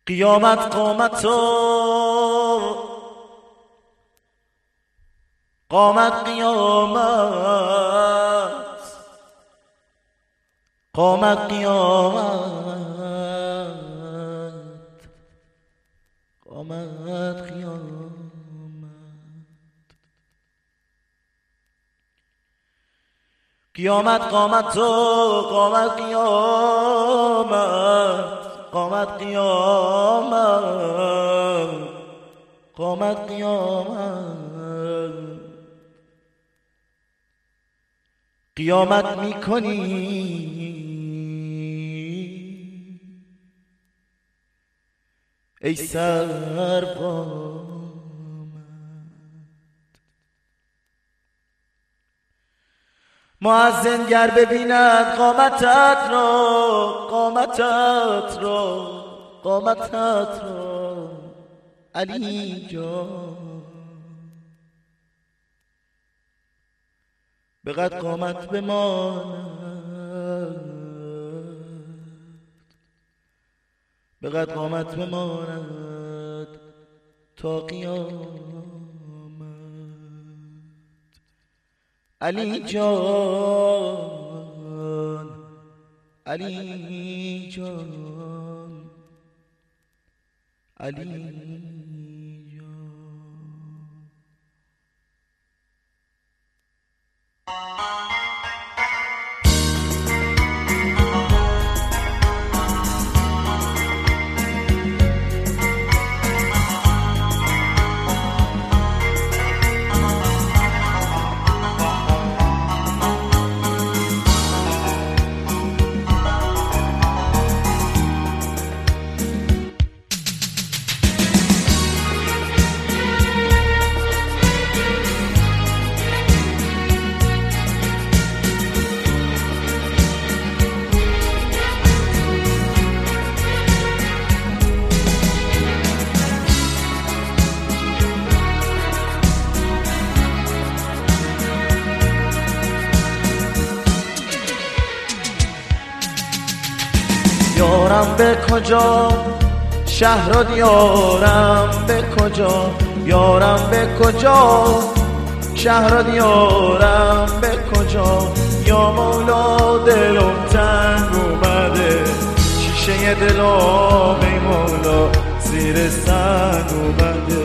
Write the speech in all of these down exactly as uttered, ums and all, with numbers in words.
قیامت قامت و قامت قیامت قامت قیامت قامت قیامت قیامت قامت و قامت قیامت قامت قیامت قامت قیامت قیامت میکنی ای سرقامت مؤذن گر ببیند قامتت را قامتت را قامتت را علی جان بقد قامت بماند بقد قامت بماند تا قیامت علی جان علی جان علی جان یارم به کجا شهر و دیارم به کجا یارم به کجا شهر و دیارم به کجا یا مولا دلم تنگ اومده شیشه دلم ای مولا زیر سنگ اومده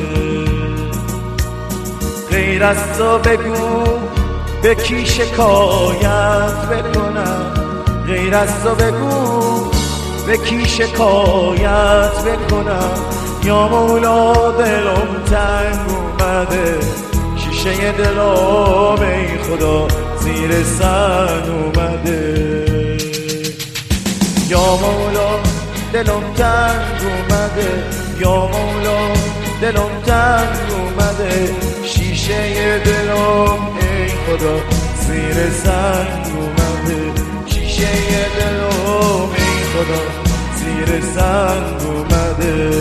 غیر از تو بگو به کی شکایت بکنم غیر از تو بگو به کی شکایت بکنم یا مولا دلم تنگ اومده شیشه دلم ای خدا زیر سنگ اومده یا مولا دلم تنگ اومده یا مولا دلم تنگ اومده شیشه دلم ای خدا زیر سنگ اومده شیشه دلم ای خدا زیر سنگ اومده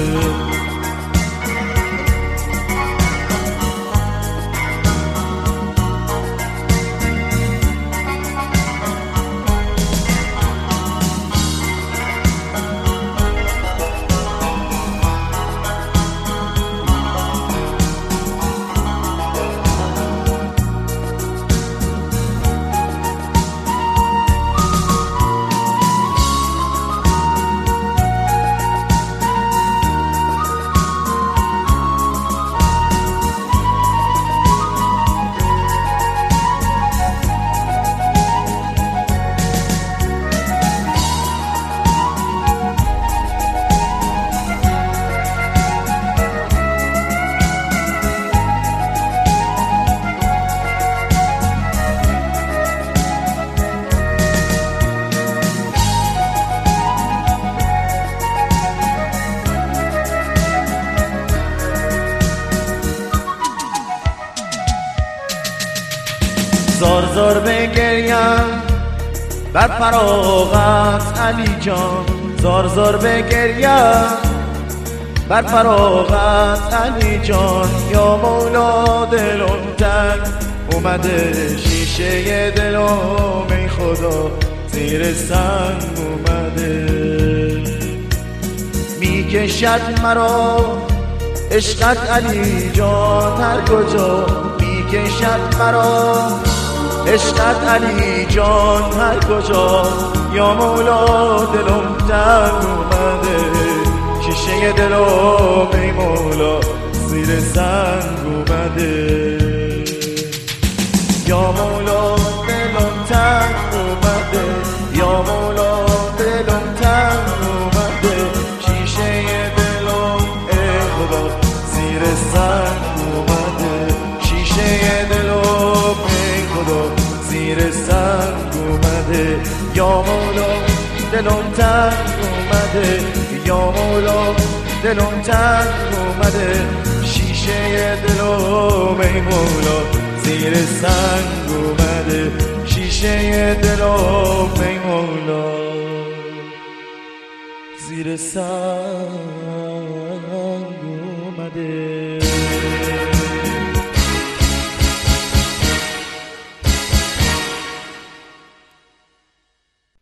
زار زار بگریم بر فراغت علی جان زار زار بگریم بر فراغت علی جان یا مولا دلم تنگ اومده شیشه دلم ای خدا زیر سنگ اومده میکشد مرا عشقت علی جان هر کجا میکشد مرا عشقت علی جان هر کجا یا مولا دلم تنگ اومده شیشه دلم ای مولا زیر سنگ اومده یا مولا دلم تنگ اومده یا مولا دلم تنگ اومده شیشه دلم ای خدا زیر سنگ اومده شیشه دلم ای خدا زیر سنگ اومده یا مولا دلم تنگ اومده یا مولا دلم تنگ اومده شیشه دلم ای مولا زیر سنگ اومده شیشه دلم ای مولا زیر سنگ